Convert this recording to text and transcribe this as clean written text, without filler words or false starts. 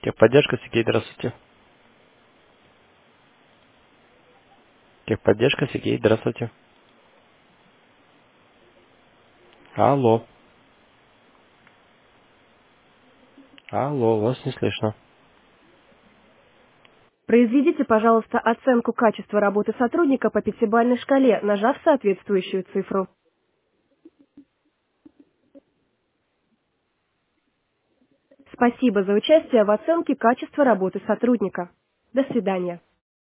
Техподдержка, Сергей, здравствуйте. Техподдержка, Сергей, здравствуйте. Алло, алло, вас не слышно. Произведите, пожалуйста, оценку качества работы сотрудника по пятибалльной шкале, нажав соответствующую цифру. Спасибо за участие в оценке качества работы сотрудника. До свидания.